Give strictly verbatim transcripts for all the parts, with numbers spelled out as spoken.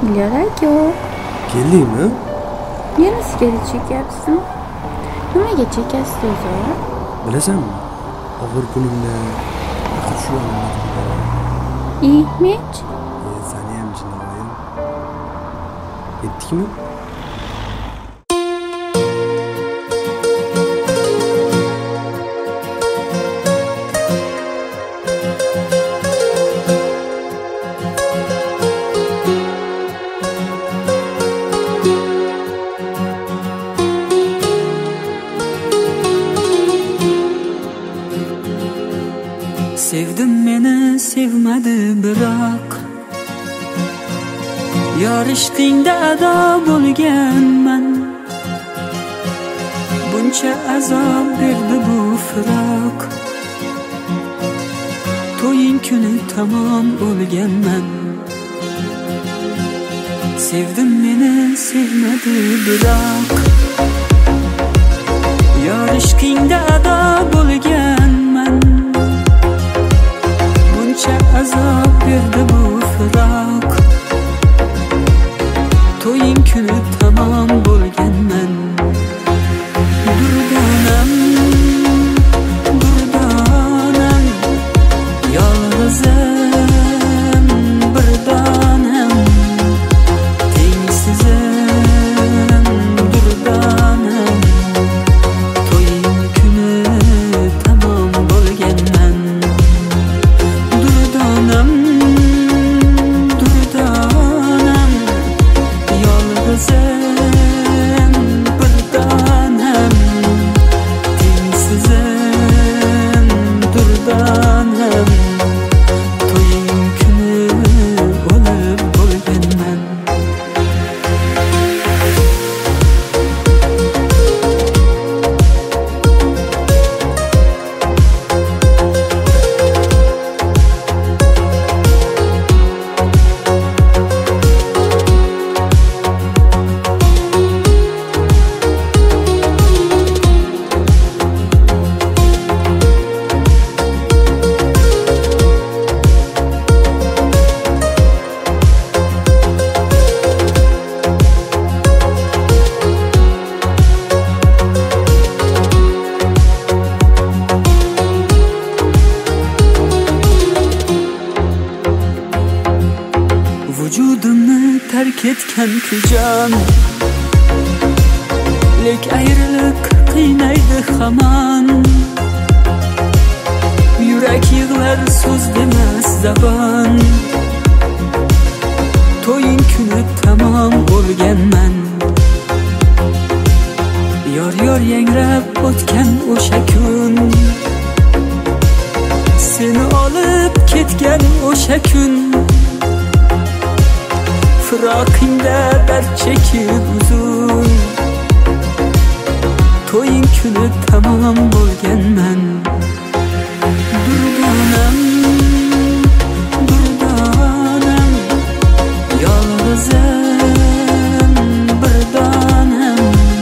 Bilarak-ku. Keldingmi? Nerasiga chekyapsan? Nimaga chekyapsiz o'zi? Bilasanmi? Og'ir kunimda faqat shu alomatim. Ihmech? E, seni ham jinoyim. Ketdikmi? Sevdim meni sevmadi biroq Yor ishqingda ado bo'lganman Buncha azob berdi bu firoq To'ying kuni tamom bo'lganman Sevdim meni sevmadi biroq Yor ishqingda ado bo'lganman Azob berdi bu firoq To'ying kuni tamom bo'lganman Durdonam, durdonam Yolg'izim bir donam Tengsizim durdonam To'ying kuni tamom bo'lganman Durdanam, durdanam Yolg'izim bir donam Tengsizim durdanam To'ying kuni o'lib bo'lganman Vücudumni terk etgan kujon Lek ayriliq qiynaydi hamon Yurak yig'lar so'z demas zabon To'ying kuni tamom bo'lganman Yor yor yangrab o'tgan o'sha kun Seni olib ketgan o'sha kun Firoqingda dard chekib uzun To'ying kuni tamom bo'lganman Durdonam, durdonam Yolg'izim bir donam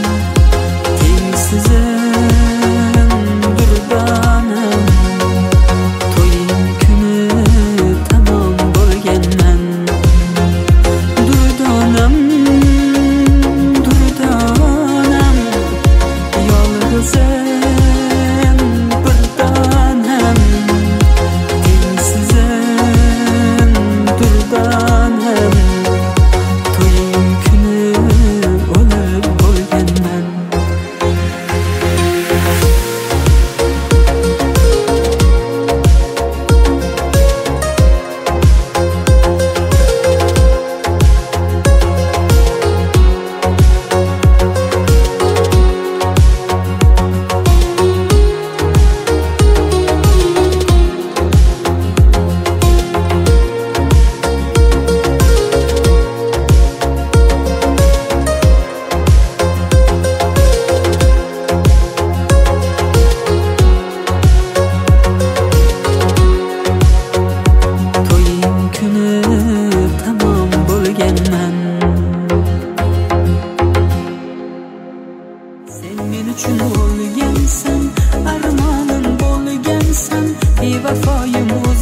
Tengsizim durdonam To'ying kuni tamom bo'lganman Durdanam, durdanam Yolg'izim bir donam Tengsizim durdanam To'ying kuni o'lib bo'lganman uchun o'lgansan, armonim bo'lgansan, bevafoyim